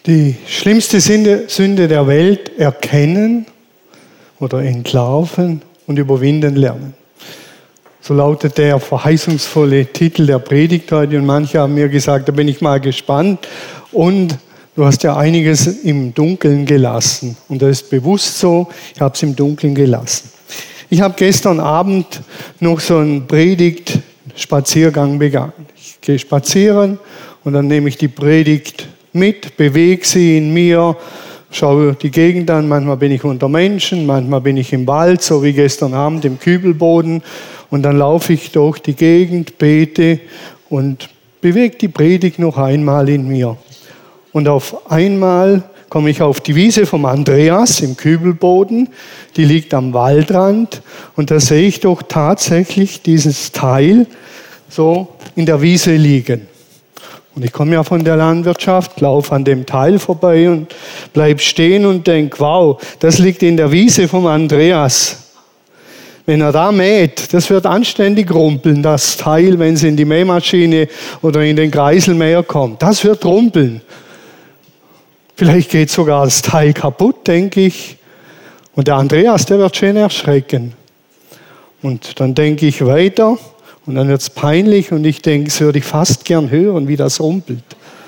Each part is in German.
Die schlimmste Sünde der Welt erkennen oder entlarven und überwinden lernen. So lautet der verheißungsvolle Titel der Predigt heute. Und manche haben mir gesagt, da bin ich mal gespannt. Und du hast ja einiges im Dunkeln gelassen. Und das ist bewusst so, ich habe es im Dunkeln gelassen. Ich habe gestern Abend noch so einen Predigt-Spaziergang begangen. Ich gehe spazieren und dann nehme ich die Predigt mit, bewege sie in mir, schaue die Gegend an. Manchmal bin ich unter Menschen, manchmal bin ich im Wald, so wie gestern Abend im Kübelboden. Und dann laufe ich durch die Gegend, bete und bewege die Predigt noch einmal in mir. Und auf einmal komme ich auf die Wiese vom Andreas im Kübelboden. Die liegt am Waldrand. Und da sehe ich doch tatsächlich dieses Teil so in der Wiese liegen. Und ich komme ja von der Landwirtschaft, laufe an dem Teil vorbei und bleib stehen und denke, wow, das liegt in der Wiese vom Andreas. Wenn er da mäht, das wird anständig rumpeln, das Teil, wenn es in die Mähmaschine oder in den Kreiselmäher kommt. Das wird rumpeln. Vielleicht geht sogar das Teil kaputt, denke ich. Und der Andreas, der wird schön erschrecken. Und dann denke ich weiter. Und dann wird es peinlich und ich denke, das würde ich fast gern hören, wie das rumpelt.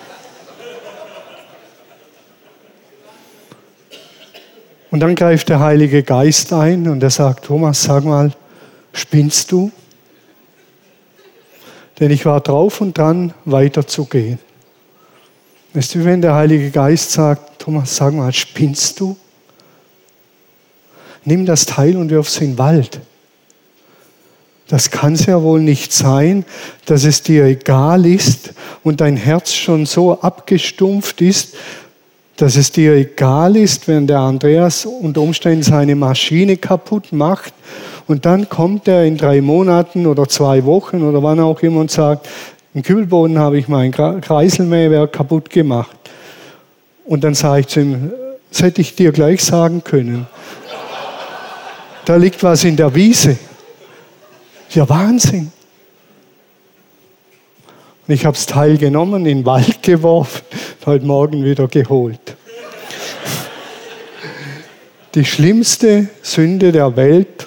Und dann greift der Heilige Geist ein und er sagt, Thomas, sag mal, spinnst du? Denn ich war drauf und dran, weiterzugehen. Es ist wie wenn der Heilige Geist sagt, Thomas, sag mal, spinnst du? Nimm das Teil und wirf es in den Wald. Das kann es ja wohl nicht sein, dass es dir egal ist und dein Herz schon so abgestumpft ist, dass es dir egal ist, wenn der Andreas unter Umständen seine Maschine kaputt macht und dann kommt er in 3 Monaten oder 2 Wochen oder wann auch immer und sagt, im Kübelboden habe ich mein Kreiselmähwerk kaputt gemacht. Und dann sage ich zu ihm, das hätte ich dir gleich sagen können. Da liegt was in der Wiese. Ja, Wahnsinn. Und ich habe das Teil genommen, in den Wald geworfen, heute Morgen wieder geholt. Die schlimmste Sünde der Welt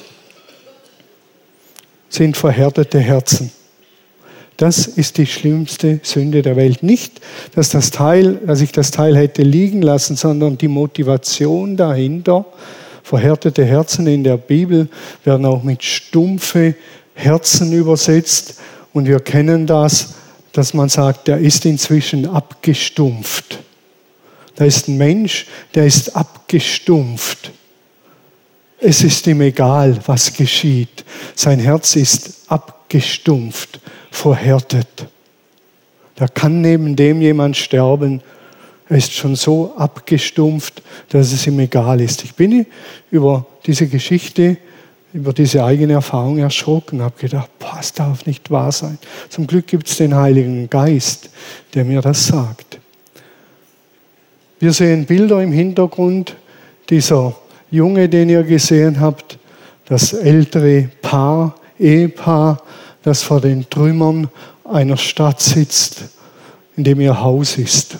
sind verhärtete Herzen. Das ist die schlimmste Sünde der Welt. Nicht, dass ich das Teil hätte liegen lassen, sondern die Motivation dahinter. Verhärtete Herzen in der Bibel werden auch mit stumpfe Herzen übersetzt. Und wir kennen das, dass man sagt, der ist inzwischen abgestumpft. Da ist ein Mensch, der ist abgestumpft. Es ist ihm egal, was geschieht. Sein Herz ist abgestumpft, verhärtet. Da kann neben dem jemand sterben. Er ist schon so abgestumpft, dass es ihm egal ist. Ich bin über diese Geschichte, über diese eigene Erfahrung erschrocken und habe gedacht, boah, es darf nicht wahr sein. Zum Glück gibt es den Heiligen Geist, der mir das sagt. Wir sehen Bilder im Hintergrund, dieser Junge, den ihr gesehen habt, das ältere Ehepaar, das vor den Trümmern einer Stadt sitzt, in dem ihr Haus ist.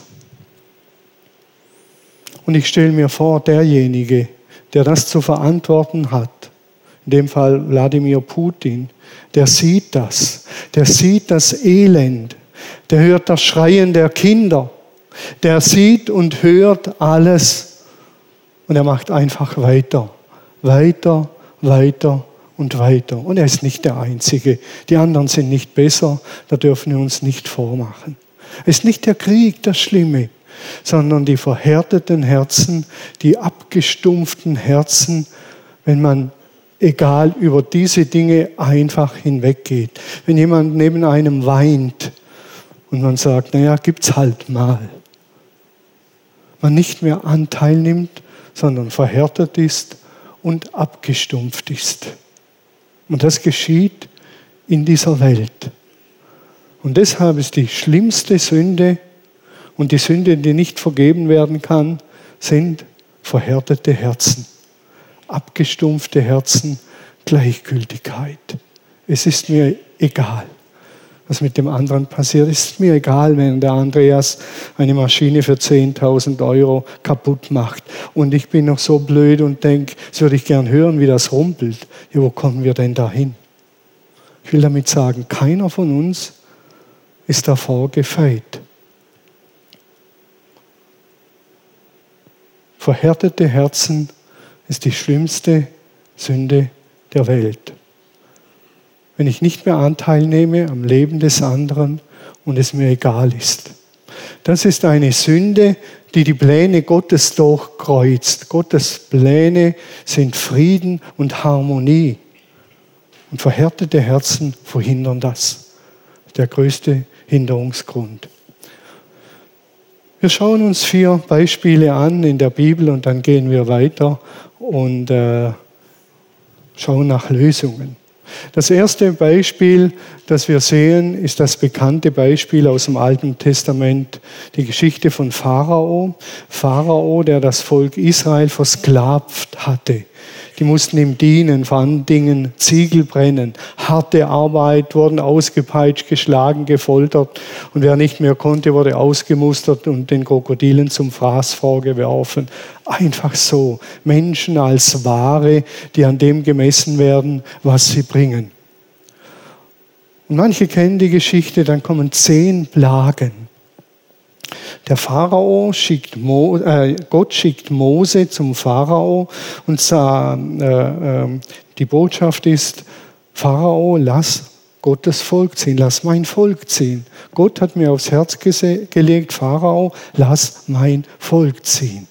Und ich stelle mir vor, derjenige, der das zu verantworten hat, in dem Fall Wladimir Putin, der sieht das Elend, der hört das Schreien der Kinder, der sieht und hört alles und er macht einfach weiter und weiter. Und er ist nicht der Einzige. Die anderen sind nicht besser, da dürfen wir uns nicht vormachen. Es ist nicht der Krieg das Schlimme, sondern die verhärteten Herzen, die abgestumpften Herzen, wenn man egal über diese Dinge einfach hinweggeht. Wenn jemand neben einem weint und man sagt, naja, gibt's halt mal. Man nicht mehr Anteil nimmt, sondern verhärtet ist und abgestumpft ist. Und das geschieht in dieser Welt. Und deshalb ist die schlimmste Sünde und die Sünde, die nicht vergeben werden kann, sind verhärtete Herzen. Abgestumpfte Herzen, Gleichgültigkeit. Es ist mir egal. was mit dem anderen passiert. Ist mir egal, wenn der Andreas eine Maschine für 10.000 € kaputt macht. Und ich bin noch so blöd und denke, das würde ich gern hören, wie das rumpelt. Ja, wo kommen wir denn dahin? Ich will damit sagen, keiner von uns ist davor gefeit. Verhärtete Herzen ist die schlimmste Sünde der Welt. Wenn ich nicht mehr Anteil nehme am Leben des anderen und es mir egal ist. Das ist eine Sünde, die die Pläne Gottes durchkreuzt. Gottes Pläne sind Frieden und Harmonie. Und verhärtete Herzen verhindern das. Das ist der größte Hinderungsgrund. Wir schauen uns 4 Beispiele an in der Bibel und dann gehen wir weiter und schauen nach Lösungen. Das erste Beispiel, das wir sehen, ist das bekannte Beispiel aus dem Alten Testament, die Geschichte von Pharao. Pharao, der das Volk Israel versklavt hatte. Die mussten ihm dienen, vor allen Dingen Ziegel brennen, harte Arbeit, wurden ausgepeitscht, geschlagen, gefoltert und wer nicht mehr konnte, wurde ausgemustert und den Krokodilen zum Fraß vorgeworfen. Einfach so, Menschen als Ware, die an dem gemessen werden, was sie bringen. Und manche kennen die Geschichte, dann kommen 10 Plagen. Der Pharao Gott schickt Mose zum Pharao und die Botschaft ist, Pharao, lass Gottes Volk ziehen, lass mein Volk ziehen. Gott hat mir aufs Herz gelegt, Pharao, lass mein Volk ziehen.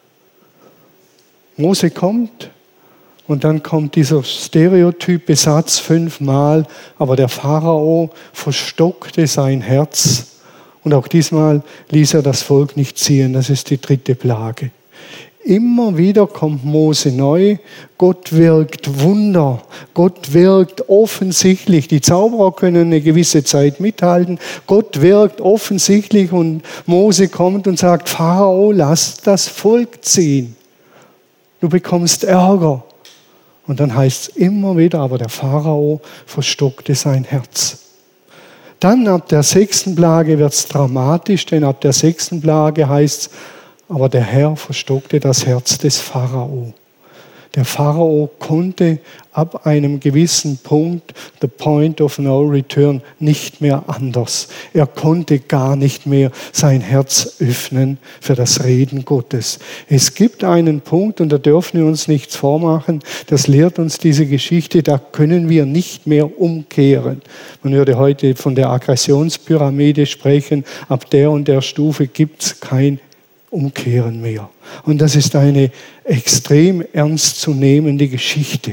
Mose kommt und dann kommt dieser stereotype Satz 5-mal, aber der Pharao verstockte sein Herz. Und auch diesmal ließ er das Volk nicht ziehen. Das ist die 3. Plage. Immer wieder kommt Mose neu. Gott wirkt Wunder. Gott wirkt offensichtlich. Die Zauberer können eine gewisse Zeit mithalten. Gott wirkt offensichtlich und Mose kommt und sagt, Pharao, lass das Volk ziehen. Du bekommst Ärger. Und dann heißt es immer wieder, aber der Pharao verstockte sein Herz. Dann ab der 6. Plage wird es dramatisch, denn ab der 6. Plage heißt es, aber der Herr verstockte das Herz des Pharao. Der Pharao konnte ab einem gewissen Punkt, the point of no return, nicht mehr anders. Er konnte gar nicht mehr sein Herz öffnen für das Reden Gottes. Es gibt einen Punkt, und da dürfen wir uns nichts vormachen, das lehrt uns diese Geschichte, da können wir nicht mehr umkehren. Man würde heute von der Aggressionspyramide sprechen, ab der und der Stufe gibt es kein Umkehren mehr. Und das ist eine extrem ernstzunehmende Geschichte.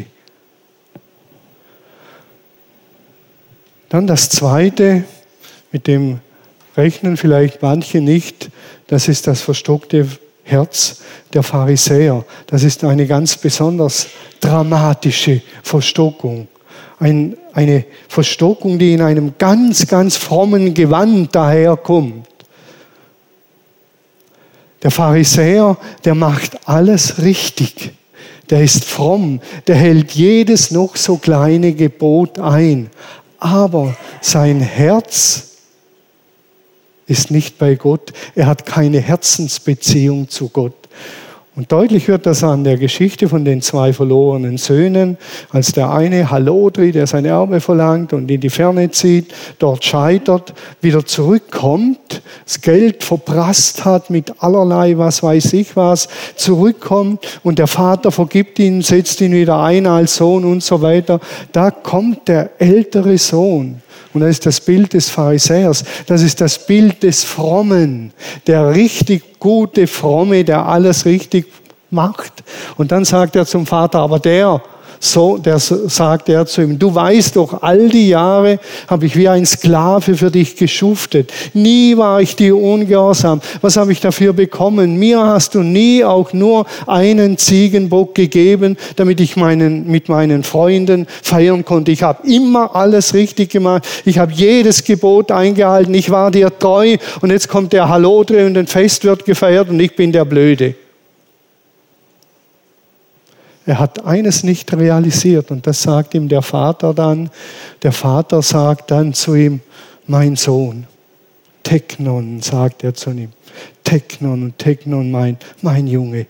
Dann das Zweite, mit dem rechnen vielleicht manche nicht, das ist das verstockte Herz der Pharisäer. Das ist eine ganz besonders dramatische Verstockung. Eine Verstockung, die in einem ganz, ganz frommen Gewand daherkommt. Der Pharisäer, der macht alles richtig. Der ist fromm, der hält jedes noch so kleine Gebot ein. Aber sein Herz ist nicht bei Gott. Er hat keine Herzensbeziehung zu Gott. Und deutlich wird das an der Geschichte von den 2 verlorenen Söhnen, als der eine Halodri, der sein Erbe verlangt und in die Ferne zieht, dort scheitert, wieder zurückkommt, das Geld verprasst hat mit allerlei, was weiß ich was, zurückkommt und der Vater vergibt ihn, setzt ihn wieder ein als Sohn und so weiter. Da kommt der ältere Sohn. Und das ist das Bild des Pharisäers, das ist das Bild des Frommen, der richtig gute Fromme, der alles richtig macht. Und dann sagt er zum Vater, aber der sagt er zu ihm, du weißt doch, all die Jahre habe ich wie ein Sklave für dich geschuftet. Nie war ich dir ungehorsam. Was habe ich dafür bekommen? Mir hast du nie auch nur einen Ziegenbock gegeben, damit ich mit meinen Freunden feiern konnte. Ich habe immer alles richtig gemacht. Ich habe jedes Gebot eingehalten. Ich war dir treu. Und jetzt kommt der Halodri und ein Fest wird gefeiert und ich bin der Blöde. Er hat eines nicht realisiert und das sagt ihm der Vater dann. Der Vater sagt dann zu ihm, mein Sohn. Teknon, sagt er zu ihm. Teknon, und Teknon meint, mein Junge.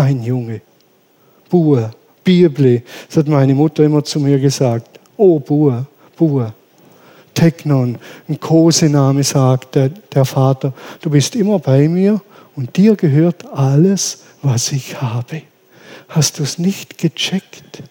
Bur, Bibli, das hat meine Mutter immer zu mir gesagt. Oh, Bur. Teknon, ein Kosename, sagt der Vater. Du bist immer bei mir und dir gehört alles, was ich habe. Hast du es nicht gecheckt?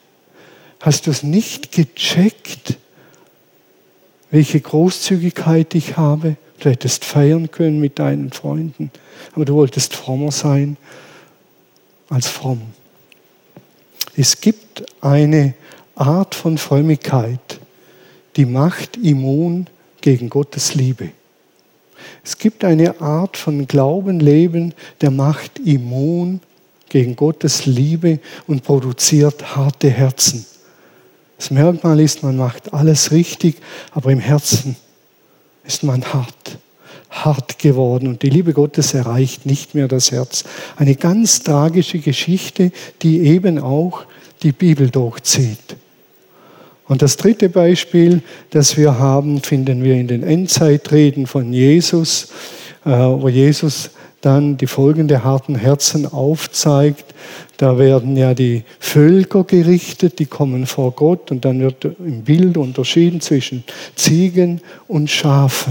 Welche Großzügigkeit ich habe? Du hättest feiern können mit deinen Freunden, aber du wolltest frommer sein als fromm. Es gibt eine Art von Frömmigkeit, die macht immun gegen Gottes Liebe. Es gibt eine Art von Glaubenleben, der macht immun gegen Gottes Liebe und produziert harte Herzen. Das Merkmal ist, man macht alles richtig, aber im Herzen ist man hart geworden und die Liebe Gottes erreicht nicht mehr das Herz. Eine ganz tragische Geschichte, die eben auch die Bibel durchzieht. Und das dritte Beispiel, das wir haben, finden wir in den Endzeitreden von Jesus, wo Jesus dann die Folgen der harten Herzen aufzeigt. Da werden ja die Völker gerichtet, die kommen vor Gott und dann wird im Bild unterschieden zwischen Ziegen und Schafen.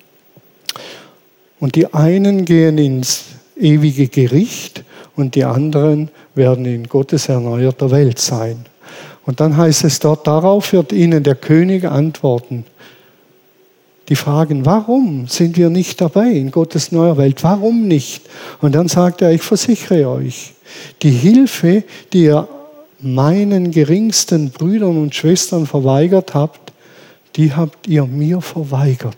Und die einen gehen ins ewige Gericht und die anderen werden in Gottes erneuerter Welt sein. Und dann heißt es dort, darauf wird ihnen der König antworten. Die fragen, warum sind wir nicht dabei in Gottes neuer Welt? Warum nicht? Und dann sagt er, ich versichere euch, die Hilfe, die ihr meinen geringsten Brüdern und Schwestern verweigert habt, die habt ihr mir verweigert.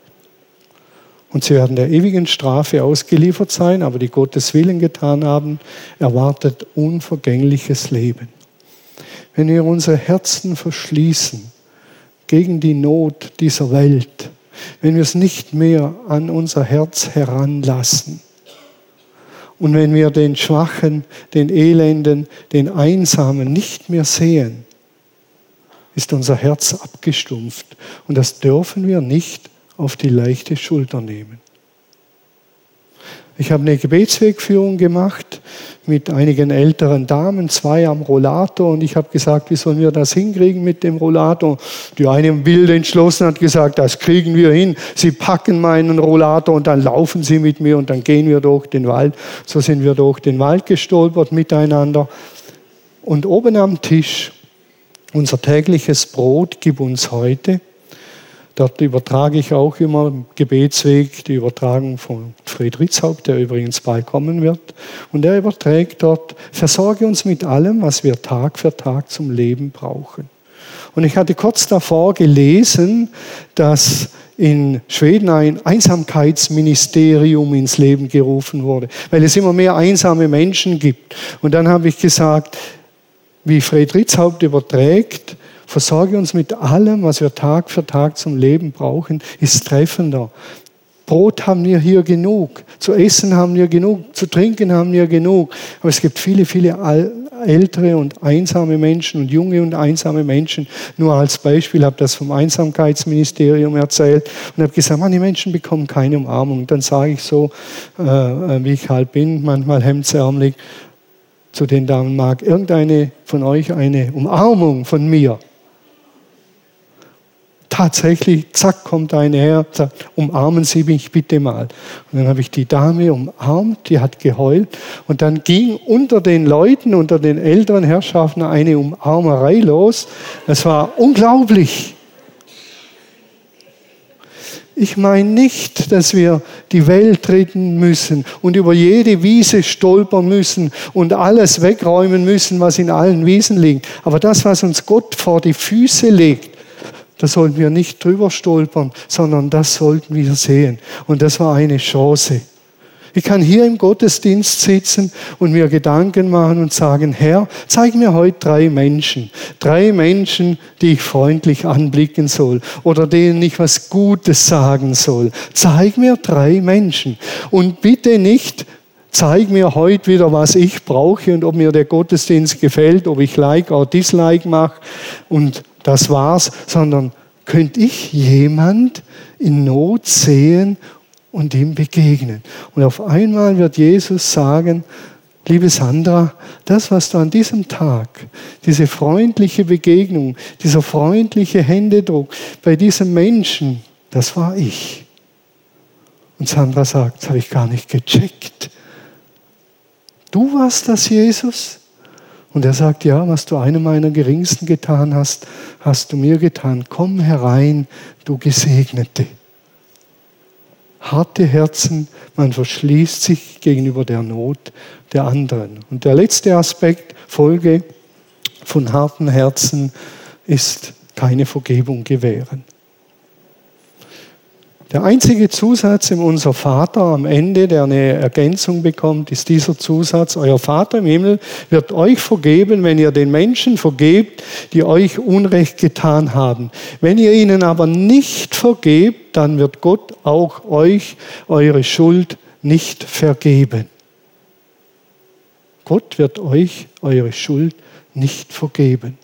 Und sie werden der ewigen Strafe ausgeliefert sein, aber die Gottes Willen getan haben, erwartet unvergängliches Leben. Wenn wir unsere Herzen verschließen gegen die Not dieser Welt, wenn wir es nicht mehr an unser Herz heranlassen und wenn wir den Schwachen, den Elenden, den Einsamen nicht mehr sehen, ist unser Herz abgestumpft. Und das dürfen wir nicht auf die leichte Schulter nehmen. Ich habe eine Gebetswegführung gemacht mit einigen älteren Damen, 2 am Rollator, und ich habe gesagt, wie sollen wir das hinkriegen mit dem Rollator? Die eine wild entschlossen hat gesagt, das kriegen wir hin. Sie packen meinen Rollator und dann laufen sie mit mir und dann gehen wir durch den Wald. So sind wir durch den Wald gestolpert miteinander. Und oben am Tisch, unser tägliches Brot gib uns heute. Dort übertrage ich auch immer im Gebetsweg die Übertragung von Fred Ritzhaupt, der übrigens bald kommen wird. Und er überträgt dort, versorge uns mit allem, was wir Tag für Tag zum Leben brauchen. Und ich hatte kurz davor gelesen, dass in Schweden ein Einsamkeitsministerium ins Leben gerufen wurde, weil es immer mehr einsame Menschen gibt. Und dann habe ich gesagt, wie Fred Ritzhaupt überträgt, versorge uns mit allem, was wir Tag für Tag zum Leben brauchen, ist treffender. Brot haben wir hier genug, zu essen haben wir genug, zu trinken haben wir genug. Aber es gibt viele, viele ältere und einsame Menschen und junge und einsame Menschen. Nur als Beispiel habe ich das vom Einsamkeitsministerium erzählt und habe gesagt, die Menschen bekommen keine Umarmung. Dann sage ich so, wie ich halt bin, manchmal hemdsärmelig, zu den Damen, mag irgendeine von euch eine Umarmung von mir? Tatsächlich, zack, kommt eine her, sagt, umarmen Sie mich bitte mal. Und dann habe ich die Dame umarmt, die hat geheult. Und dann ging unter den Leuten, unter den älteren Herrschaften eine Umarmerei los. Das war unglaublich. Ich meine nicht, dass wir die Welt retten müssen und über jede Wiese stolpern müssen und alles wegräumen müssen, was in allen Wiesen liegt. Aber das, was uns Gott vor die Füße legt, da sollten wir nicht drüber stolpern, sondern das sollten wir sehen. Und das war eine Chance. Ich kann hier im Gottesdienst sitzen und mir Gedanken machen und sagen, Herr, zeig mir heute 3 Menschen, die ich freundlich anblicken soll oder denen ich was Gutes sagen soll. Zeig mir 3 Menschen und bitte nicht, zeig mir heute wieder, was ich brauche und ob mir der Gottesdienst gefällt, ob ich Like oder Dislike mache und das war's, sondern könnte ich jemand in Not sehen und ihm begegnen. Und auf einmal wird Jesus sagen, liebe Sandra, das, was du an diesem Tag, diese freundliche Begegnung, dieser freundliche Händedruck bei diesem Menschen, das war ich. Und Sandra sagt, das habe ich gar nicht gecheckt. Du warst das, Jesus? Und er sagt, ja, was du einem meiner Geringsten getan hast, hast du mir getan. Komm herein, du Gesegnete. Harte Herzen, man verschließt sich gegenüber der Not der anderen. Und der letzte Aspekt, Folge von harten Herzen, ist keine Vergebung gewähren. Der einzige Zusatz in Unser Vater am Ende, der eine Ergänzung bekommt, ist dieser Zusatz: Euer Vater im Himmel wird euch vergeben, wenn ihr den Menschen vergebt, die euch Unrecht getan haben. Wenn ihr ihnen aber nicht vergebt, dann wird Gott auch euch eure Schuld nicht vergeben. Gott wird euch eure Schuld nicht vergeben.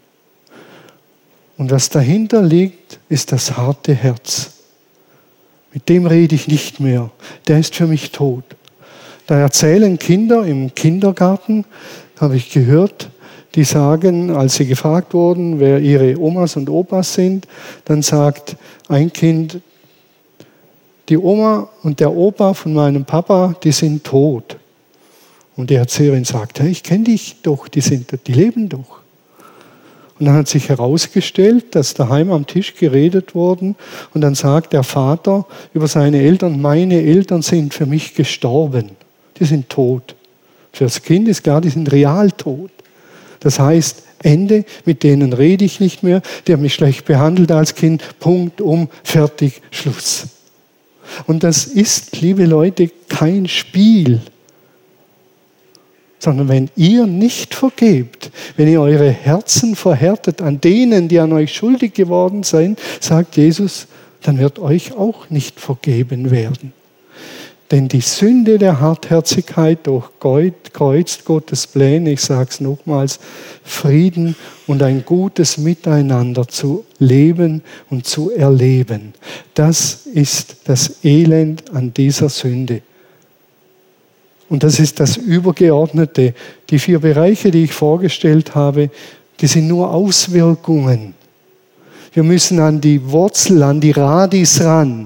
Und was dahinter liegt, ist das harte Herz. Mit dem rede ich nicht mehr. Der ist für mich tot. Da erzählen Kinder im Kindergarten, habe ich gehört, die sagen, als sie gefragt wurden, wer ihre Omas und Opas sind, dann sagt ein Kind, die Oma und der Opa von meinem Papa, die sind tot. Und die Erzieherin sagt, hey, ich kenne dich doch, die leben doch. Und dann hat sich herausgestellt, dass daheim am Tisch geredet worden und dann sagt der Vater über seine Eltern, meine Eltern sind für mich gestorben. Die sind tot. Für das Kind ist klar, die sind real tot. Das heißt, Ende, mit denen rede ich nicht mehr, die haben mich schlecht behandelt als Kind, Punkt, fertig, Schluss. Und das ist, liebe Leute, kein Spiel. Sondern wenn ihr nicht vergebt, wenn ihr eure Herzen verhärtet an denen, die an euch schuldig geworden sind, sagt Jesus, dann wird euch auch nicht vergeben werden. Denn die Sünde der Hartherzigkeit durchkreuzt Gottes Pläne, ich sage es nochmals, Frieden und ein gutes Miteinander zu leben und zu erleben. Das ist das Elend an dieser Sünde. Und das ist das Übergeordnete. Die 4 Bereiche, die ich vorgestellt habe, die sind nur Auswirkungen. Wir müssen an die Wurzel, an die Radis ran,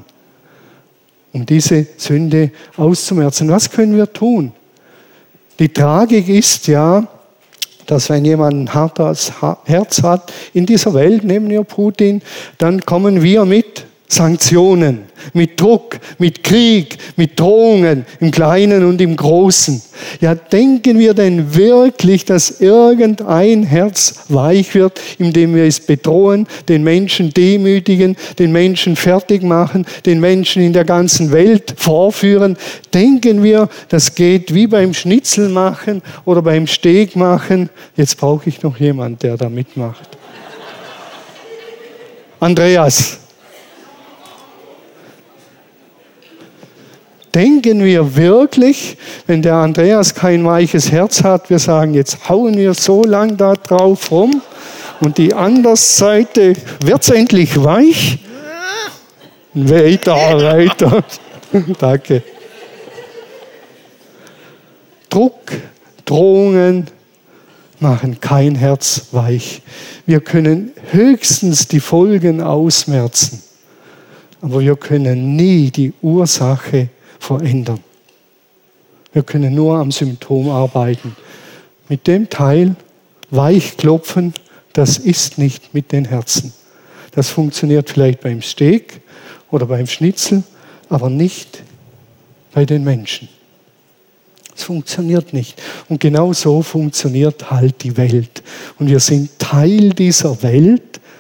um diese Sünde auszumerzen. Was können wir tun? Die Tragik ist ja, dass wenn jemand ein hartes Herz hat in dieser Welt, nehmen wir Putin, dann kommen wir mit Sanktionen, mit Druck, mit Krieg, mit Drohungen im Kleinen und im Großen. Ja, denken wir denn wirklich, dass irgendein Herz weich wird, indem wir es bedrohen, den Menschen demütigen, den Menschen fertig machen, den Menschen in der ganzen Welt vorführen? Denken wir, das geht wie beim Schnitzelmachen oder beim Steakmachen? Jetzt brauche ich noch jemanden, der da mitmacht. Andreas. Denken wir wirklich, wenn der Andreas kein weiches Herz hat, wir sagen, jetzt hauen wir so lang da drauf rum und die andere Seite, wird es endlich weich? Weiter. Danke. Druck, Drohungen machen kein Herz weich. Wir können höchstens die Folgen ausmerzen, aber wir können nie die Ursache verändern. Wir können nur am Symptom arbeiten. Mit dem Teil weich klopfen, das ist nicht mit den Herzen. Das funktioniert vielleicht beim Steak oder beim Schnitzel, aber nicht bei den Menschen. Es funktioniert nicht. Und genau so funktioniert halt die Welt. Und wir sind Teil dieser Welt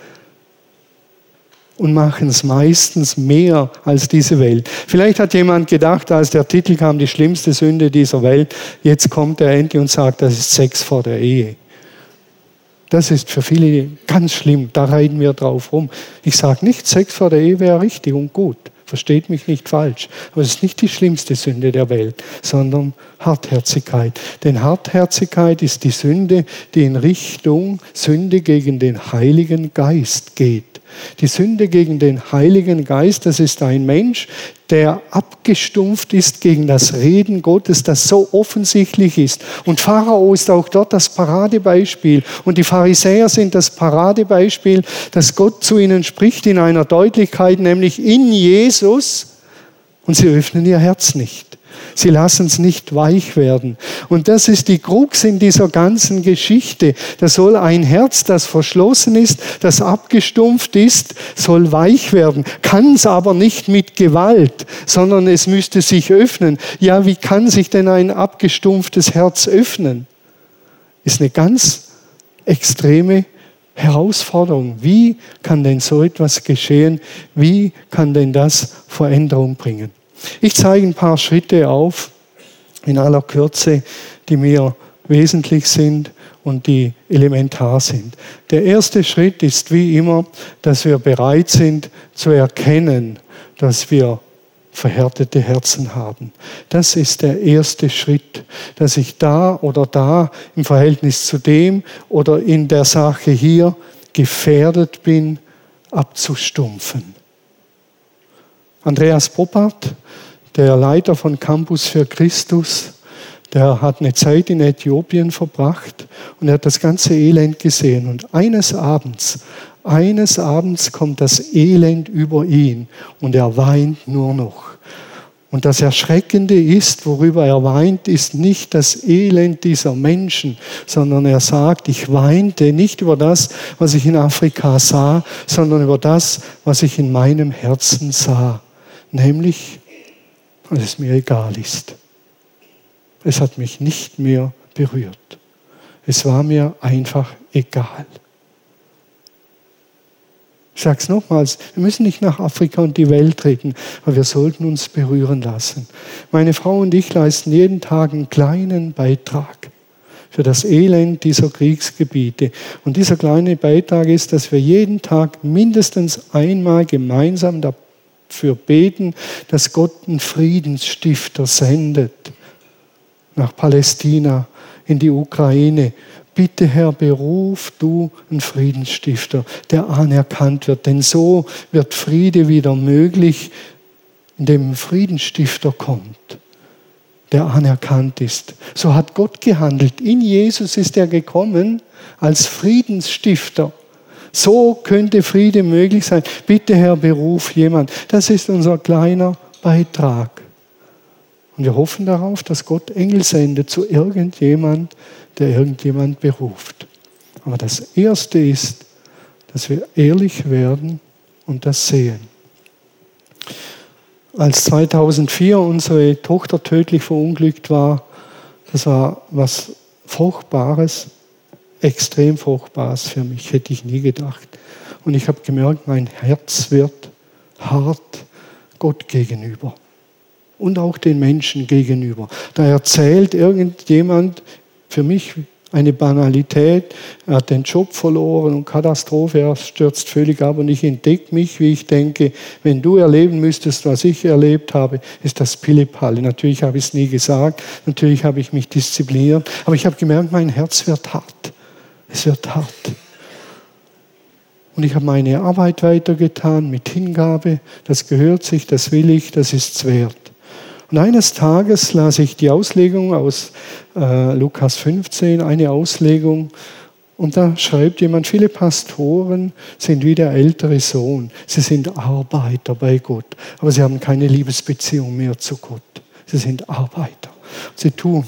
und machen es meistens mehr als diese Welt. Vielleicht hat jemand gedacht, als der Titel kam, die schlimmste Sünde dieser Welt, jetzt kommt er endlich und sagt, das ist Sex vor der Ehe. Das ist für viele ganz schlimm, da reiten wir drauf rum. Ich sage nicht, Sex vor der Ehe wäre richtig und gut. Versteht mich nicht falsch. Aber es ist nicht die schlimmste Sünde der Welt, sondern Hartherzigkeit. Denn Hartherzigkeit ist die Sünde, die in Richtung Sünde gegen den Heiligen Geist geht. Die Sünde gegen den Heiligen Geist, das ist ein Mensch, der abgestumpft ist gegen das Reden Gottes, das so offensichtlich ist. Und Pharao ist auch dort das Paradebeispiel. Und die Pharisäer sind das Paradebeispiel, dass Gott zu ihnen spricht in einer Deutlichkeit, nämlich in Jesus. Und sie öffnen ihr Herz nicht. Sie lassen es nicht weich werden. Und das ist die Krux in dieser ganzen Geschichte. Da soll ein Herz, das verschlossen ist, das abgestumpft ist, soll weich werden. Kann es aber nicht mit Gewalt, sondern es müsste sich öffnen. Ja, wie kann sich denn ein abgestumpftes Herz öffnen? Ist eine ganz extreme Herausforderung. Wie kann denn so etwas geschehen? Wie kann denn das Veränderung bringen? Ich zeige ein paar Schritte auf, in aller Kürze, die mir wesentlich sind und die elementar sind. Der erste Schritt ist wie immer, dass wir bereit sind zu erkennen, dass wir verhärtete Herzen haben. Das ist der erste Schritt, dass ich da oder da im Verhältnis zu dem oder in der Sache hier gefährdet bin, abzustumpfen. Andreas Poppart, der Leiter von Campus für Christus, der hat eine Zeit in Äthiopien verbracht und er hat das ganze Elend gesehen. Und eines Abends kommt das Elend über ihn und er weint nur noch. Und das Erschreckende ist, worüber er weint, ist nicht das Elend dieser Menschen, sondern er sagt, ich weinte nicht über das, was ich in Afrika sah, sondern über das, was ich in meinem Herzen sah. Nämlich, weil es mir egal ist. Es hat mich nicht mehr berührt. Es war mir einfach egal. Ich sage es nochmals, wir müssen nicht nach Afrika und die Welt treten, aber wir sollten uns berühren lassen. Meine Frau und ich leisten jeden Tag einen kleinen Beitrag für das Elend dieser Kriegsgebiete. Und dieser kleine Beitrag ist, dass wir jeden Tag mindestens einmal gemeinsam dafür beten, dass Gott einen Friedensstifter sendet nach Palästina, in die Ukraine. Bitte, Herr, beruf du einen Friedensstifter, der anerkannt wird. Denn so wird Friede wieder möglich, indem ein Friedensstifter kommt, der anerkannt ist. So hat Gott gehandelt. In Jesus ist er gekommen als Friedensstifter. So könnte Friede möglich sein. Bitte, Herr, beruf jemand. Das ist unser kleiner Beitrag. Und wir hoffen darauf, dass Gott Engel sendet zu irgendjemand, der irgendjemand beruft. Aber das Erste ist, dass wir ehrlich werden und das sehen. Als 2004 unsere Tochter tödlich verunglückt war, das war was Furchtbares, extrem Furchtbares für mich, hätte ich nie gedacht. Und ich habe gemerkt, mein Herz wird hart Gott gegenüber. Und auch den Menschen gegenüber. Da erzählt irgendjemand, für mich eine Banalität, er hat den Job verloren und Katastrophe, er stürzt völlig ab und ich entdecke mich, wie ich denke, wenn du erleben müsstest, was ich erlebt habe, ist das Pillepalle. Natürlich habe ich es nie gesagt, natürlich habe ich mich diszipliniert, aber ich habe gemerkt, mein Herz wird hart. Es wird hart. Und ich habe meine Arbeit weitergetan mit Hingabe, das gehört sich, das will ich, das ist es wert. Und eines Tages las ich die Auslegung aus Lukas 15, eine Auslegung, und da schreibt jemand, viele Pastoren sind wie der ältere Sohn. Sie sind Arbeiter bei Gott, aber sie haben keine Liebesbeziehung mehr zu Gott. Sie sind Arbeiter. Sie tun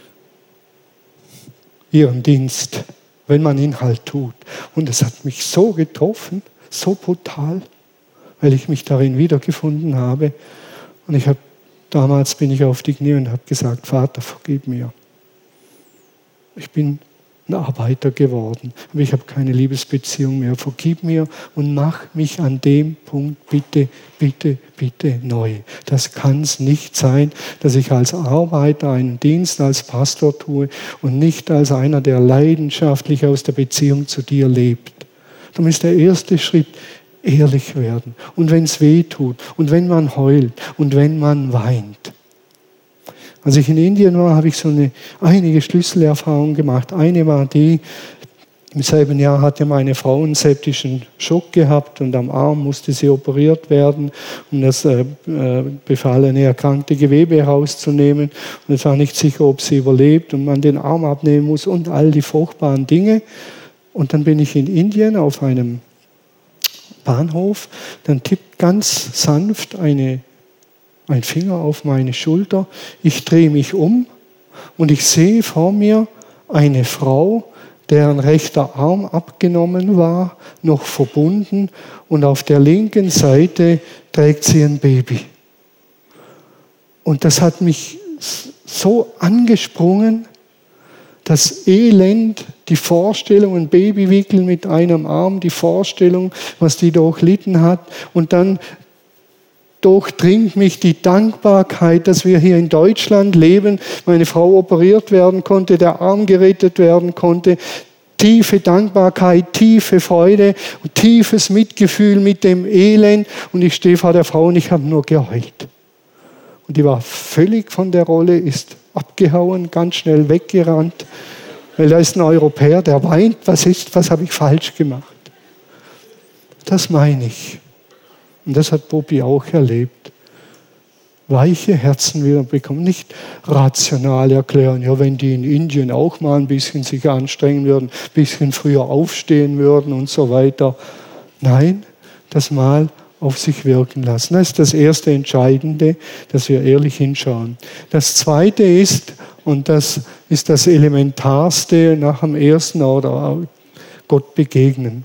ihren Dienst, wenn man ihn halt tut. Und es hat mich so getroffen, so brutal, weil ich mich darin wiedergefunden habe. Und damals bin ich auf die Knie und habe gesagt, Vater, vergib mir. Ich bin ein Arbeiter geworden, aber ich habe keine Liebesbeziehung mehr. Vergib mir und mach mich an dem Punkt bitte, bitte, bitte neu. Das kann es nicht sein, dass ich als Arbeiter einen Dienst als Pastor tue und nicht als einer, der leidenschaftlich aus der Beziehung zu dir lebt. Darum ist der erste Schritt, ehrlich werden. Und wenn es weh tut und wenn man heult und wenn man weint. Als ich in Indien war, habe ich einige Schlüsselerfahrungen gemacht. Eine war die, im selben Jahr hatte meine Frau einen septischen Schock gehabt und am Arm musste sie operiert werden, um das befallene, erkrankte Gewebe herauszunehmen. Und es war nicht sicher, ob sie überlebt und man den Arm abnehmen muss und all die furchtbaren Dinge. Und dann bin ich in Indien auf einem Bahnhof, dann tippt ganz sanft ein Finger auf meine Schulter. Ich drehe mich um und ich sehe vor mir eine Frau, deren rechter Arm abgenommen war, noch verbunden, und auf der linken Seite trägt sie ein Baby. Und das hat mich so angesprungen, das Elend, die Vorstellung, ein Baby wickeln mit einem Arm, die Vorstellung, was die durchlitten hat, und dann durchdringt mich die Dankbarkeit, dass wir hier in Deutschland leben, meine Frau operiert werden konnte, der Arm gerettet werden konnte. Tiefe Dankbarkeit, tiefe Freude und tiefes Mitgefühl mit dem Elend. Und ich stehe vor der Frau und ich habe nur geheult. Und die war völlig von der Rolle, ist abgehauen, ganz schnell weggerannt, weil da ist ein Europäer, der weint, was habe ich falsch gemacht? Das meine ich. Und das hat Bobby auch erlebt. Weiche Herzen wieder bekommen. Nicht rational erklären, ja, wenn die in Indien auch mal ein bisschen sich anstrengen würden, ein bisschen früher aufstehen würden und so weiter. Nein, das mal auf sich wirken lassen. Das ist das erste Entscheidende, dass wir ehrlich hinschauen. Das zweite ist, und das ist das Elementarste nach dem ersten, oder Gott begegnen.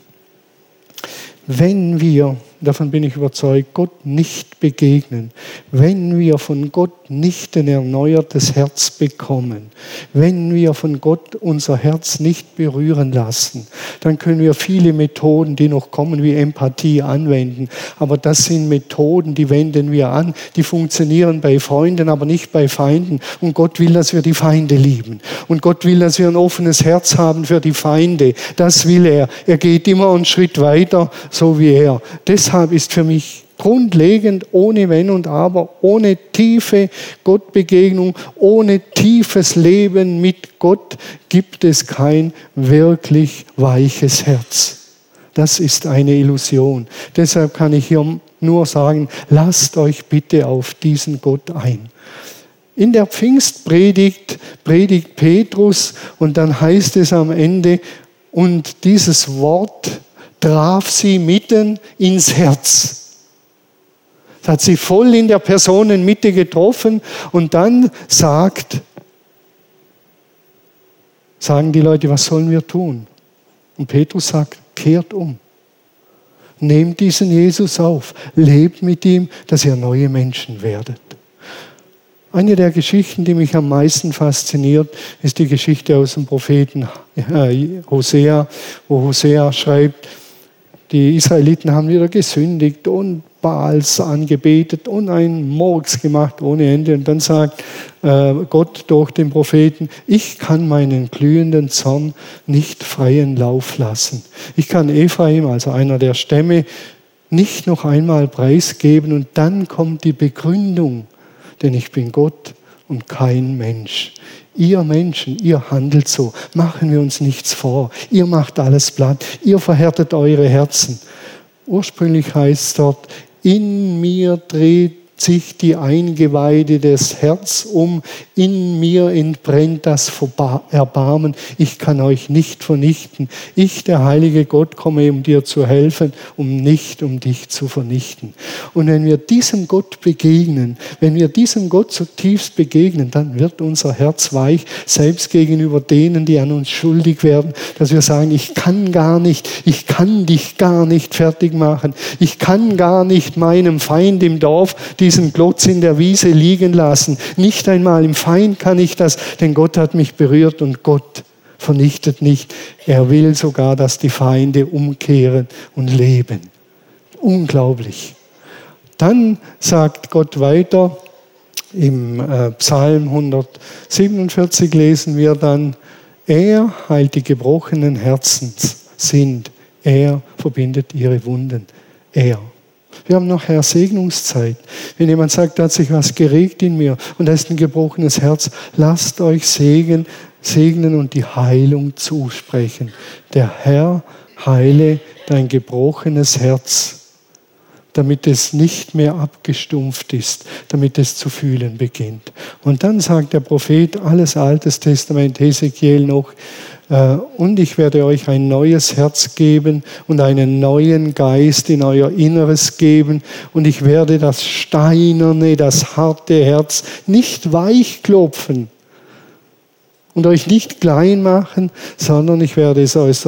Wenn wir, davon bin ich überzeugt, Gott nicht begegnen, wenn wir von Gott nicht ein erneuertes Herz bekommen, wenn wir von Gott unser Herz nicht berühren lassen, dann können wir viele Methoden, die noch kommen, wie Empathie anwenden. Aber das sind Methoden, die wenden wir an, die funktionieren bei Freunden, aber nicht bei Feinden. Und Gott will, dass wir die Feinde lieben. Und Gott will, dass wir ein offenes Herz haben für die Feinde. Das will er. Er geht immer einen Schritt weiter, so wie er. Deshalb ist für mich grundlegend, ohne Wenn und Aber, ohne tiefe Gottbegegnung, ohne tiefes Leben mit Gott gibt es kein wirklich weiches Herz. Das ist eine Illusion. Deshalb kann ich hier nur sagen, lasst euch bitte auf diesen Gott ein. In der Pfingstpredigt predigt Petrus und dann heißt es am Ende, und dieses Wort traf sie mitten ins Herz. Das hat sie voll in der Personenmitte getroffen und dann sagen die Leute, was sollen wir tun? Und Petrus sagt, kehrt um. Nehmt diesen Jesus auf. Lebt mit ihm, dass ihr neue Menschen werdet. Eine der Geschichten, die mich am meisten fasziniert, ist die Geschichte aus dem Propheten Hosea, wo Hosea schreibt, die Israeliten haben wieder gesündigt und Baals angebetet und einen Murks gemacht ohne Ende. Und dann sagt Gott durch den Propheten, ich kann meinen glühenden Zorn nicht freien Lauf lassen. Ich kann Ephraim, also einer der Stämme, nicht noch einmal preisgeben. Und dann kommt die Begründung, denn ich bin Gott und kein Mensch. Ihr Menschen, ihr handelt so. Machen wir uns nichts vor. Ihr macht alles platt. Ihr verhärtet eure Herzen. Ursprünglich heißt es dort, in mir dreht sich die Eingeweide des Herz um, in mir entbrennt das Erbarmen, ich kann euch nicht vernichten. Ich, der heilige Gott, komme, um dir zu helfen, nicht um dich zu vernichten. Und wenn wir diesem Gott begegnen, wenn wir diesem Gott zutiefst begegnen, dann wird unser Herz weich, selbst gegenüber denen, die an uns schuldig werden, dass wir sagen, ich kann dich gar nicht fertig machen, ich kann gar nicht meinem Feind im Dorf diesen Klotz in der Wiese liegen lassen. Nicht einmal im Feind kann ich das, denn Gott hat mich berührt und Gott vernichtet nicht. Er will sogar, dass die Feinde umkehren und leben. Unglaublich. Dann sagt Gott weiter, im Psalm 147 lesen wir dann, er heilt die gebrochenen Herzens sind, er verbindet ihre Wunden. er. Wir haben nachher Segnungszeit. Wenn jemand sagt, da hat sich was geregt in mir und da ist ein gebrochenes Herz, lasst euch segnen und die Heilung zusprechen. Der Herr heile dein gebrochenes Herz, damit es nicht mehr abgestumpft ist, damit es zu fühlen beginnt. Und dann sagt der Prophet, alles Altes Testament, Hesekiel noch, und ich werde euch ein neues Herz geben und einen neuen Geist in euer Inneres geben und ich werde das steinerne, das harte Herz nicht weich klopfen und euch nicht klein machen, sondern ich werde es aus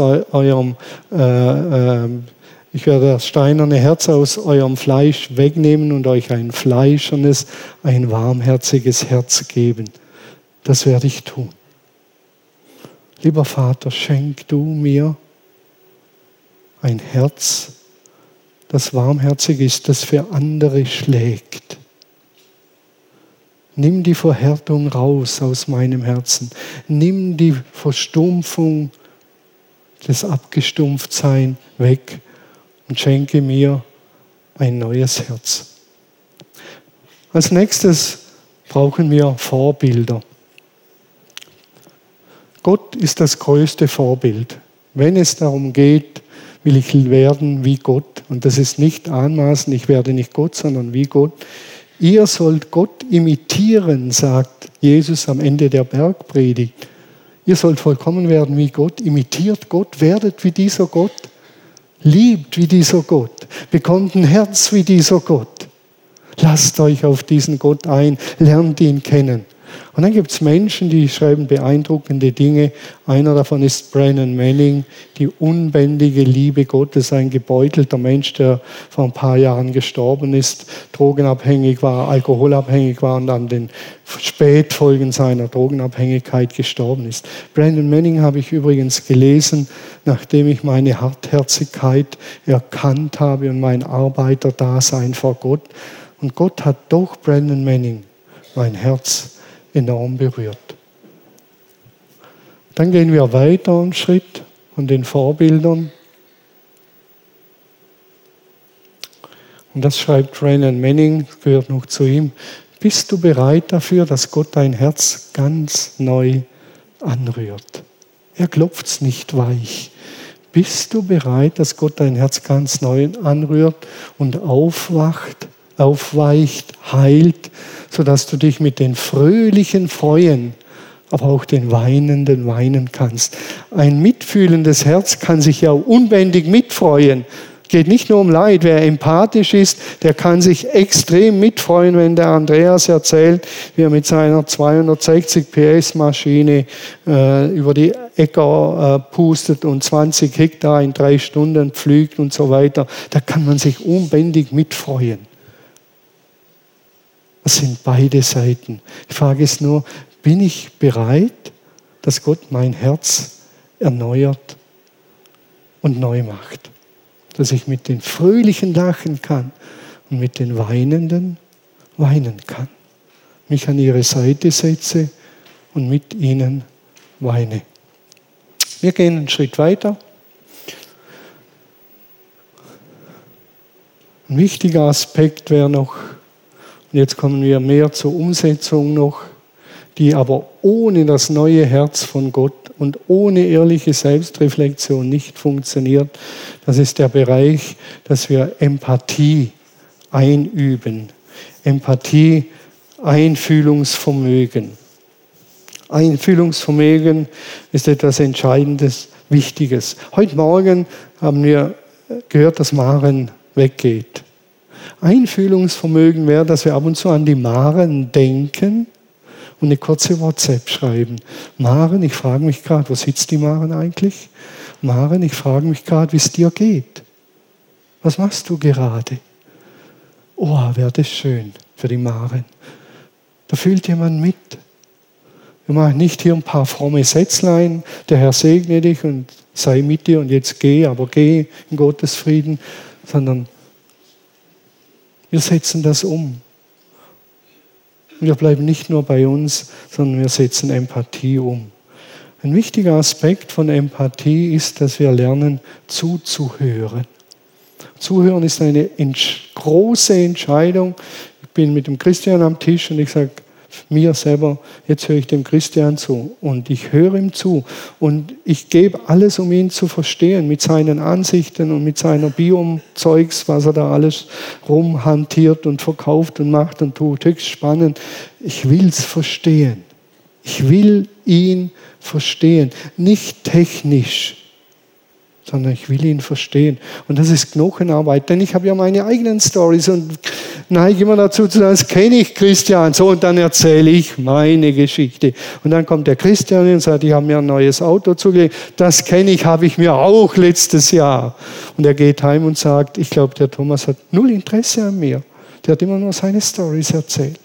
ich werde das steinerne Herz aus eurem Fleisch wegnehmen und euch ein fleischernes, ein warmherziges Herz geben. Das werde ich tun. Lieber Vater, schenk du mir ein Herz, das warmherzig ist, das für andere schlägt. Nimm die Verhärtung raus aus meinem Herzen. Nimm die Verstumpfung, das Abgestumpftsein weg und schenke mir ein neues Herz. Als nächstes brauchen wir Vorbilder. Gott ist das größte Vorbild. Wenn es darum geht, will ich werden wie Gott. Und das ist nicht anmaßen, ich werde nicht Gott, sondern wie Gott. Ihr sollt Gott imitieren, sagt Jesus am Ende der Bergpredigt. Ihr sollt vollkommen werden wie Gott. Imitiert Gott, werdet wie dieser Gott. Liebt wie dieser Gott. Bekommt ein Herz wie dieser Gott. Lasst euch auf diesen Gott ein, lernt ihn kennen. Und dann gibt es Menschen, die schreiben beeindruckende Dinge. Einer davon ist Brennan Manning, die unbändige Liebe Gottes, ein gebeutelter Mensch, der vor ein paar Jahren gestorben ist, drogenabhängig war, alkoholabhängig war und an den Spätfolgen seiner Drogenabhängigkeit gestorben ist. Brennan Manning habe ich übrigens gelesen, nachdem ich meine Hartherzigkeit erkannt habe und mein Arbeiterdasein vor Gott. Und Gott hat durch Brennan Manning mein Herz enorm berührt. Dann gehen wir weiter einen Schritt von den Vorbildern. Und das schreibt Brennan Manning, gehört noch zu ihm. Bist du bereit dafür, dass Gott dein Herz ganz neu anrührt? Er klopft es nicht weich. Bist du bereit, dass Gott dein Herz ganz neu anrührt und aufweicht, heilt, sodass du dich mit den Fröhlichen freuen, aber auch den Weinenden weinen kannst. Ein mitfühlendes Herz kann sich ja unbändig mitfreuen. Geht nicht nur um Leid. Wer empathisch ist, der kann sich extrem mitfreuen, wenn der Andreas erzählt, wie er mit seiner 260 PS Maschine über die Äcker pustet und 20 Hektar in 3 Stunden pflügt und so weiter. Da kann man sich unbändig mitfreuen. Das sind beide Seiten. Die Frage ist nur, bin ich bereit, dass Gott mein Herz erneuert und neu macht? Dass ich mit den Fröhlichen lachen kann und mit den Weinenden weinen kann. Mich an ihre Seite setze und mit ihnen weine. Wir gehen einen Schritt weiter. Ein wichtiger Aspekt wäre noch, und jetzt kommen wir mehr zur Umsetzung noch, die aber ohne das neue Herz von Gott und ohne ehrliche Selbstreflexion nicht funktioniert. Das ist der Bereich, dass wir Empathie einüben. Empathie, Einfühlungsvermögen. Einfühlungsvermögen ist etwas Entscheidendes, Wichtiges. Heute Morgen haben wir gehört, dass Maren weggeht. Einfühlungsvermögen wäre, dass wir ab und zu an die Maren denken und eine kurze WhatsApp schreiben. Maren, ich frage mich gerade, wo sitzt die Maren eigentlich? Maren, ich frage mich gerade, wie es dir geht. Was machst du gerade? Oh, wäre das schön für die Maren. Da fühlt jemand mit. Wir machen nicht hier ein paar fromme Sätzlein, der Herr segne dich und sei mit dir und jetzt geh, aber geh in Gottes Frieden, sondern wir setzen das um. Und wir bleiben nicht nur bei uns, sondern wir setzen Empathie um. Ein wichtiger Aspekt von Empathie ist, dass wir lernen, zuzuhören. Zuhören ist eine große Entscheidung. Ich bin mit dem Christian am Tisch und ich sage mir selber, jetzt höre ich dem Christian zu und ich höre ihm zu und ich gebe alles, um ihn zu verstehen, mit seinen Ansichten und mit seiner Biom-Zeugs, was er da alles rumhantiert und verkauft und macht und tut. Höchst spannend. Ich will es verstehen. Ich will ihn verstehen. Nicht technisch, sondern ich will ihn verstehen. Und das ist Knochenarbeit, denn ich habe ja meine eigenen Stories und neige immer dazu zu sagen, das kenne ich, Christian. So, und dann erzähle ich meine Geschichte. Und dann kommt der Christian und sagt, ich habe mir ein neues Auto zugelegt. Das kenne ich, habe ich mir auch letztes Jahr. Und er geht heim und sagt, ich glaube, der Thomas hat null Interesse an mir. Der hat immer nur seine Stories erzählt.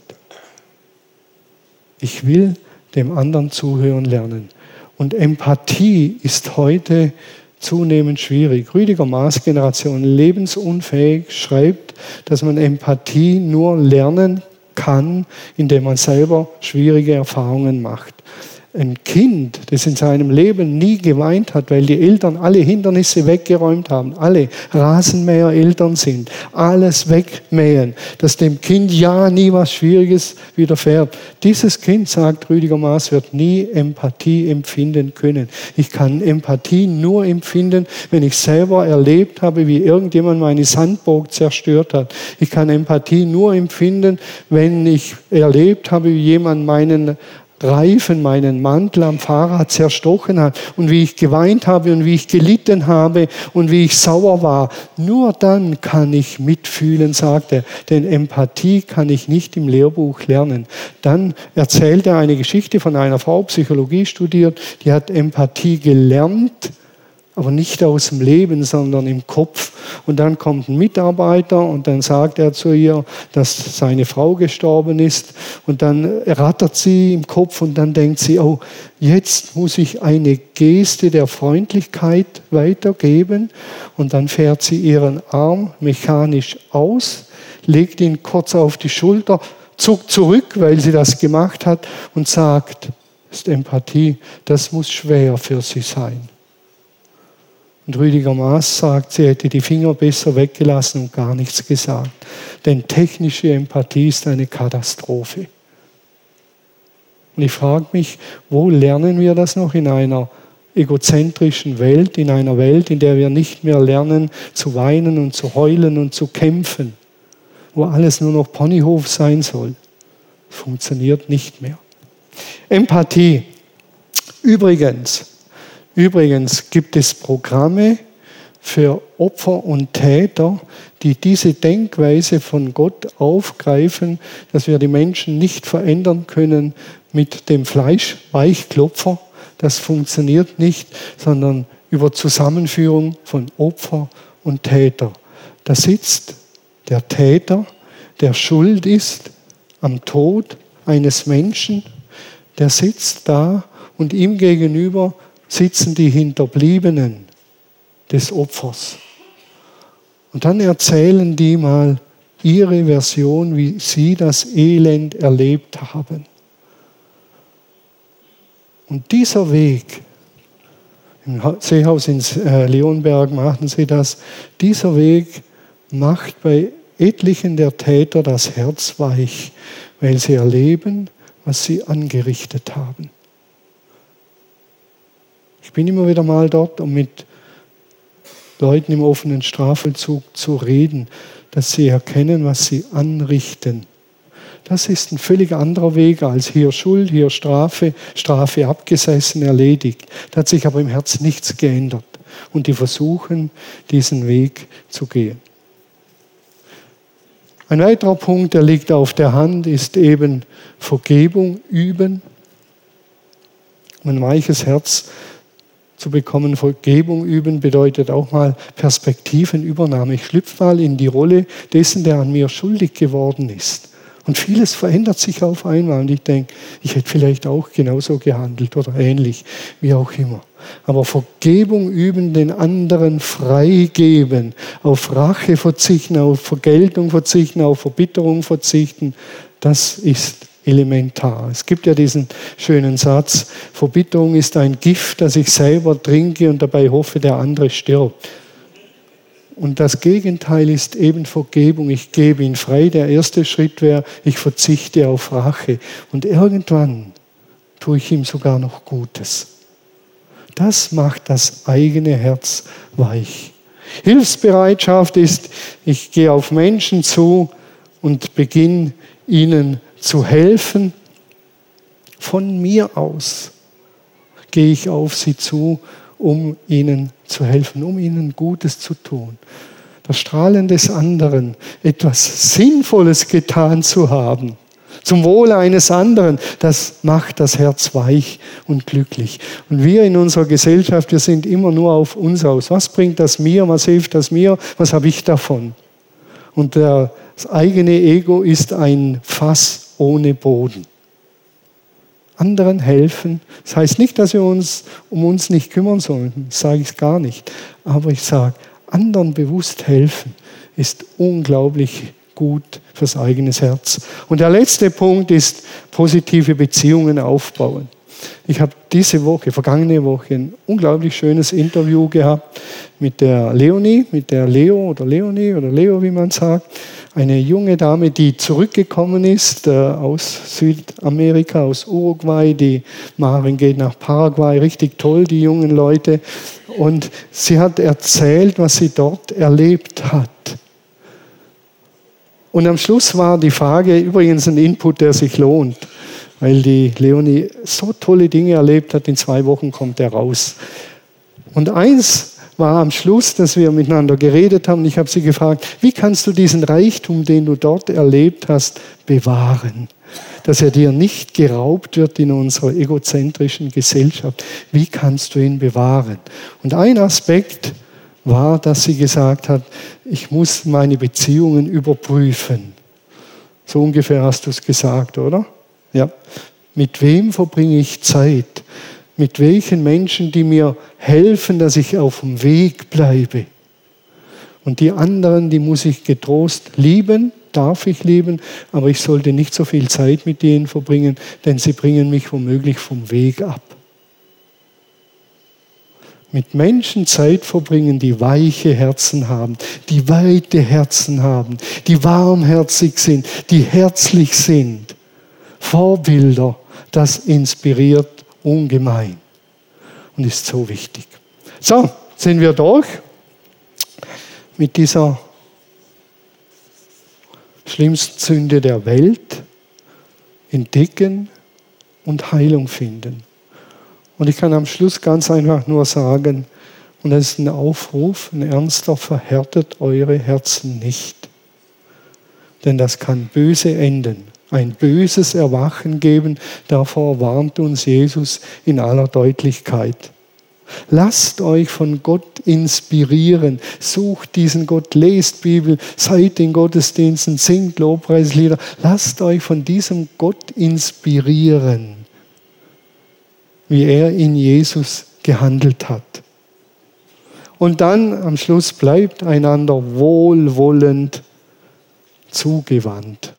Ich will dem anderen zuhören lernen. Und Empathie ist heute zunehmend schwierig. Rüdiger Maaß, Generation lebensunfähig, schreibt, dass man Empathie nur lernen kann, indem man selber schwierige Erfahrungen macht. Ein Kind, das in seinem Leben nie geweint hat, weil die Eltern alle Hindernisse weggeräumt haben, alle Rasenmäher-Eltern sind, alles wegmähen, dass dem Kind ja nie was Schwieriges widerfährt. Dieses Kind, sagt Rüdiger Maaß, wird nie Empathie empfinden können. Ich kann Empathie nur empfinden, wenn ich selber erlebt habe, wie irgendjemand meine Sandburg zerstört hat. Ich kann Empathie nur empfinden, wenn ich erlebt habe, wie jemand meinen Reifen, meinen Mantel am Fahrrad zerstochen hat und wie ich geweint habe und wie ich gelitten habe und wie ich sauer war. Nur dann kann ich mitfühlen, sagt er, denn Empathie kann ich nicht im Lehrbuch lernen. Dann erzählt er eine Geschichte von einer Frau, Psychologie studiert, die hat Empathie gelernt, aber nicht aus dem Leben, sondern im Kopf. Und dann kommt ein Mitarbeiter und dann sagt er zu ihr, dass seine Frau gestorben ist. Und dann rattert sie im Kopf und dann denkt sie, oh, jetzt muss ich eine Geste der Freundlichkeit weitergeben. Und dann fährt sie ihren Arm mechanisch aus, legt ihn kurz auf die Schulter, zuckt zurück, weil sie das gemacht hat und sagt, das ist Empathie, das muss schwer für sie sein. Und Rüdiger Maaß sagt, sie hätte die Finger besser weggelassen und gar nichts gesagt. Denn technische Empathie ist eine Katastrophe. Und ich frage mich, wo lernen wir das noch in einer egozentrischen Welt, in einer Welt, in der wir nicht mehr lernen zu weinen und zu heulen und zu kämpfen, wo alles nur noch Ponyhof sein soll. Funktioniert nicht mehr. Empathie. Übrigens gibt es Programme für Opfer und Täter, die diese Denkweise von Gott aufgreifen, dass wir die Menschen nicht verändern können mit dem Fleischweichklopfer. Das funktioniert nicht, sondern über Zusammenführung von Opfer und Täter. Da sitzt der Täter, der schuld ist am Tod eines Menschen, der sitzt da und ihm gegenüber sitzen die Hinterbliebenen des Opfers. Und dann erzählen die mal ihre Version, wie sie das Elend erlebt haben. Und dieser Weg, im Seehaus in Leonberg machen sie das, dieser Weg macht bei etlichen der Täter das Herz weich, weil sie erleben, was sie angerichtet haben. Ich bin immer wieder mal dort, um mit Leuten im offenen Strafvollzug zu reden, dass sie erkennen, was sie anrichten. Das ist ein völlig anderer Weg als hier Schuld, hier Strafe, Strafe abgesessen, erledigt. Da hat sich aber im Herzen nichts geändert. Und die versuchen, diesen Weg zu gehen. Ein weiterer Punkt, der liegt auf der Hand, ist eben Vergebung üben. Um ein weiches Herz zu bekommen, Vergebung üben, bedeutet auch mal Perspektivenübernahme. Ich schlüpfe mal in die Rolle dessen, der an mir schuldig geworden ist. Und vieles verändert sich auf einmal. Und ich denke, ich hätte vielleicht auch genauso gehandelt oder ähnlich, wie auch immer. Aber Vergebung üben, den anderen freigeben, auf Rache verzichten, auf Vergeltung verzichten, auf Verbitterung verzichten, das ist elementar. Es gibt ja diesen schönen Satz, Verbitterung ist ein Gift, das ich selber trinke und dabei hoffe, der andere stirbt. Und das Gegenteil ist eben Vergebung. Ich gebe ihn frei. Der erste Schritt wäre, ich verzichte auf Rache. Und irgendwann tue ich ihm sogar noch Gutes. Das macht das eigene Herz weich. Hilfsbereitschaft ist, ich gehe auf Menschen zu und beginne ihnen zu helfen. Von mir aus gehe ich auf sie zu, um ihnen zu helfen, um ihnen Gutes zu tun. Das Strahlen des anderen, etwas Sinnvolles getan zu haben, zum Wohle eines anderen, das macht das Herz weich und glücklich. Und wir in unserer Gesellschaft, wir sind immer nur auf uns aus. Was bringt das mir? Was hilft das mir? Was habe ich davon? Und das eigene Ego ist ein Fass ohne Boden. Anderen helfen, das heißt nicht, dass wir uns um uns nicht kümmern sollen, das sage ich gar nicht. Aber ich sage, anderen bewusst helfen ist unglaublich gut fürs eigene Herz. Und der letzte Punkt ist positive Beziehungen aufbauen. Ich habe vergangene Woche, ein unglaublich schönes Interview gehabt mit der Leonie, Leo, wie man sagt. Eine junge Dame, die zurückgekommen ist aus Südamerika, aus Uruguay. Die Maren geht nach Paraguay, richtig toll, die jungen Leute. Und sie hat erzählt, was sie dort erlebt hat. Und am Schluss war die Frage, übrigens ein Input, der sich lohnt, weil die Leonie so tolle Dinge erlebt hat, in 2 Wochen kommt er raus. Und eins war am Schluss, dass wir miteinander geredet haben. Ich habe sie gefragt, wie kannst du diesen Reichtum, den du dort erlebt hast, bewahren? Dass er dir nicht geraubt wird in unserer egozentrischen Gesellschaft. Wie kannst du ihn bewahren? Und ein Aspekt war, dass sie gesagt hat, ich muss meine Beziehungen überprüfen. So ungefähr hast du es gesagt, oder? Ja. Mit wem verbringe ich Zeit? Mit welchen Menschen, die mir helfen, dass ich auf dem Weg bleibe? Und die anderen, die muss ich getrost lieben, darf ich lieben, aber ich sollte nicht so viel Zeit mit denen verbringen, denn sie bringen mich womöglich vom Weg ab. Mit Menschen Zeit verbringen, die weiche Herzen haben, die weite Herzen haben, die warmherzig sind, die herzlich sind. Vorbilder, das inspiriert ungemein und ist so wichtig. So, sind wir durch mit dieser schlimmsten Sünde der Welt. Entdecken und Heilung finden. Und ich kann am Schluss ganz einfach nur sagen, und das ist ein Aufruf, ein ernster, verhärtet eure Herzen nicht. Denn das kann böse enden. Ein böses Erwachen geben, davor warnt uns Jesus in aller Deutlichkeit. Lasst euch von Gott inspirieren, sucht diesen Gott, lest Bibel, seid in Gottesdiensten, singt Lobpreislieder. Lasst euch von diesem Gott inspirieren, wie er in Jesus gehandelt hat. Und dann am Schluss bleibt einander wohlwollend zugewandt.